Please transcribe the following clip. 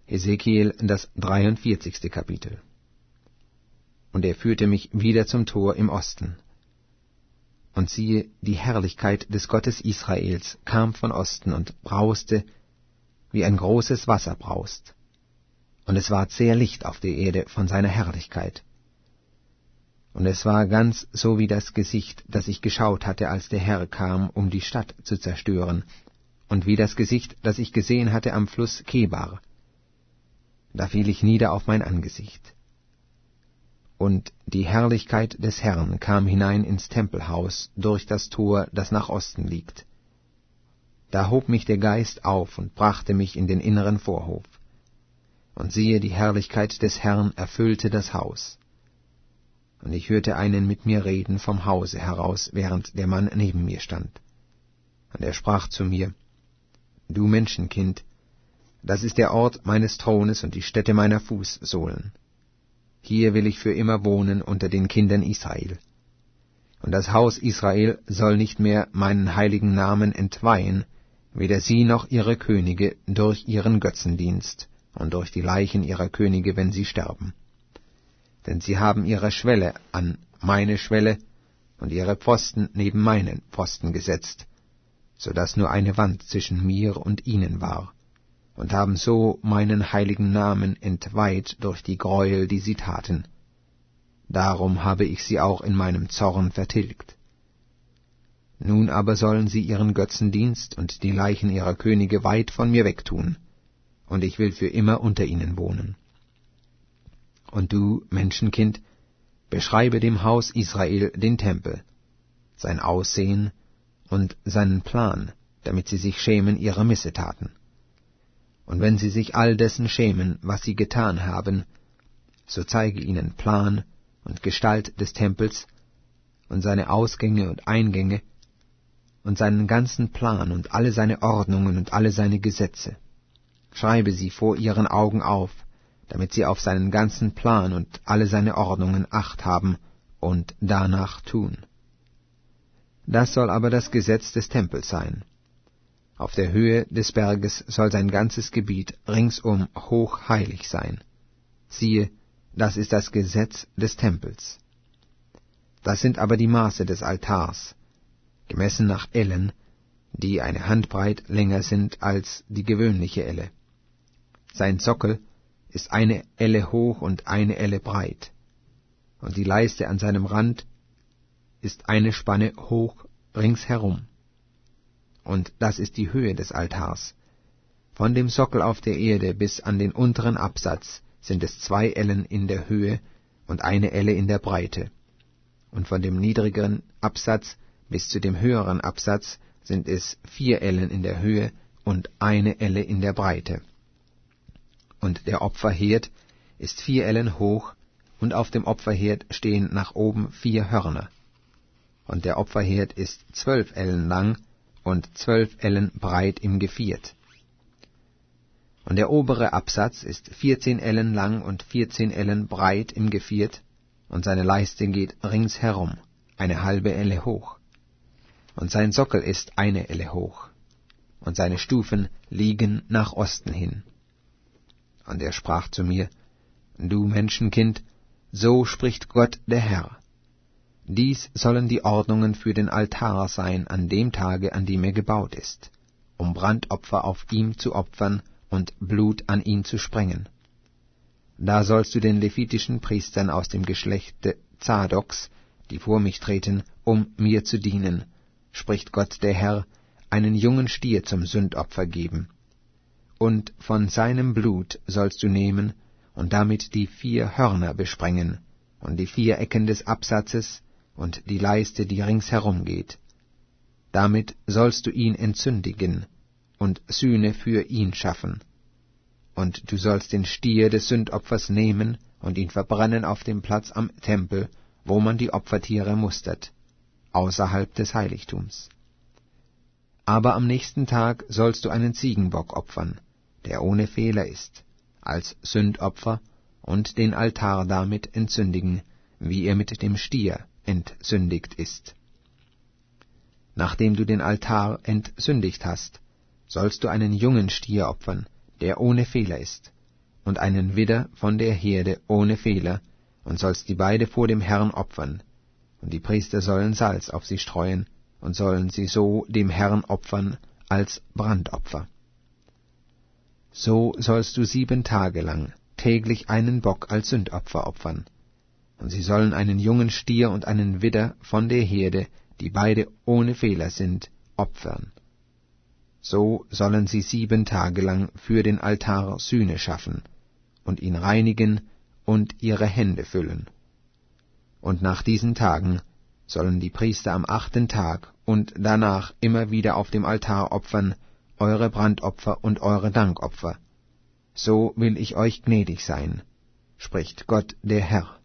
Hesekiel, das 43. Kapitel. Und er führte mich wieder zum Tor im Osten. Und siehe, die Herrlichkeit des Gottes Israels kam von Osten und brauste, wie ein großes Wasser braust. Und es ward sehr Licht auf der Erde von seiner Herrlichkeit. Und es war ganz so wie das Gesicht, das ich geschaut hatte, als der Herr kam, um die Stadt zu zerstören, und wie das Gesicht, das ich gesehen hatte am Fluss Kebar. Da fiel ich nieder auf mein Angesicht. Und die Herrlichkeit des Herrn kam hinein ins Tempelhaus durch das Tor, das nach Osten liegt. Da hob mich der Geist auf und brachte mich in den inneren Vorhof. Und siehe, die Herrlichkeit des Herrn erfüllte das Haus. Und ich hörte einen mit mir reden vom Hause heraus, während der Mann neben mir stand. Und er sprach zu mir: Du Menschenkind, das ist der Ort meines Thrones und die Stätte meiner Fußsohlen. Hier will ich für immer wohnen unter den Kindern Israel. Und das Haus Israel soll nicht mehr meinen heiligen Namen entweihen, weder sie noch ihre Könige durch ihren Götzendienst und durch die Leichen ihrer Könige, wenn sie sterben. Denn sie haben ihre Schwelle an meine Schwelle und ihre Pfosten neben meinen Pfosten gesetzt, so dass nur eine Wand zwischen mir und ihnen war, und haben so meinen heiligen Namen entweiht durch die Gräuel, die sie taten. Darum habe ich sie auch in meinem Zorn vertilgt. Nun aber sollen sie ihren Götzendienst und die Leichen ihrer Könige weit von mir wegtun, und ich will für immer unter ihnen wohnen. Und du, Menschenkind, beschreibe dem Haus Israel den Tempel, sein Aussehen und seinen Plan, damit sie sich schämen ihrer Missetaten. Und wenn sie sich all dessen schämen, was sie getan haben, so zeige ihnen Plan und Gestalt des Tempels und seine Ausgänge und Eingänge und seinen ganzen Plan und alle seine Ordnungen und alle seine Gesetze. Schreibe sie vor ihren Augen auf, damit sie auf seinen ganzen Plan und alle seine Ordnungen Acht haben und danach tun. Das soll aber das Gesetz des Tempels sein. Auf der Höhe des Berges soll sein ganzes Gebiet ringsum hochheilig sein. Siehe, das ist das Gesetz des Tempels. Das sind aber die Maße des Altars, gemessen nach Ellen, die eine Handbreit länger sind als die gewöhnliche Elle. Sein Sockel ist eine Elle hoch und eine Elle breit, und die Leiste an seinem Rand ist eine Spanne hoch ringsherum. Und das ist die Höhe des Altars. Von dem Sockel auf der Erde bis an den unteren Absatz sind es 2 Ellen in der Höhe und eine Elle in der Breite. Und von dem niedrigeren Absatz bis zu dem höheren Absatz sind es 4 Ellen in der Höhe und eine Elle in der Breite. Und der Opferherd ist 4 Ellen hoch, und auf dem Opferherd stehen nach oben 4 Hörner. Und der Opferherd ist 12 Ellen lang und 12 Ellen breit im Geviert. Und der obere Absatz ist 14 Ellen lang und 14 Ellen breit im Geviert, und seine Leiste geht ringsherum, eine halbe Elle hoch. Und sein Sockel ist eine Elle hoch, und seine Stufen liegen nach Osten hin. Und er sprach zu mir: Du Menschenkind, so spricht Gott der Herr. Dies sollen die Ordnungen für den Altar sein an dem Tage, an dem er gebaut ist, um Brandopfer auf ihm zu opfern und Blut an ihn zu sprengen. Da sollst du den levitischen Priestern aus dem Geschlechte Zadoks, die vor mich treten, um mir zu dienen, spricht Gott der Herr, einen jungen Stier zum Sündopfer geben. Und von seinem Blut sollst du nehmen und damit die 4 Hörner besprengen und die 4 Ecken des Absatzes und die Leiste, die ringsherum geht. Damit sollst du ihn entzündigen und Sühne für ihn schaffen. Und du sollst den Stier des Sündopfers nehmen und ihn verbrennen auf dem Platz am Tempel, wo man die Opfertiere mustert, außerhalb des Heiligtums. Aber am nächsten Tag sollst du einen Ziegenbock opfern, der ohne Fehler ist, als Sündopfer, und den Altar damit entzündigen, wie er mit dem Stier entsündigt ist. Nachdem du den Altar entsündigt hast, sollst du einen jungen Stier opfern, der ohne Fehler ist, und einen Widder von der Herde ohne Fehler, und sollst die beide vor dem Herrn opfern. Und die Priester sollen Salz auf sie streuen, und sollen sie so dem Herrn opfern als Brandopfer. So sollst du 7 Tage lang täglich einen Bock als Sündopfer opfern. Und sie sollen einen jungen Stier und einen Widder von der Herde, die beide ohne Fehler sind, opfern. So sollen sie 7 Tage lang für den Altar Sühne schaffen und ihn reinigen und ihre Hände füllen. Und nach diesen Tagen sollen die Priester am 8. Tag und danach immer wieder auf dem Altar opfern, eure Brandopfer und eure Dankopfer. So will ich euch gnädig sein, spricht Gott der Herr.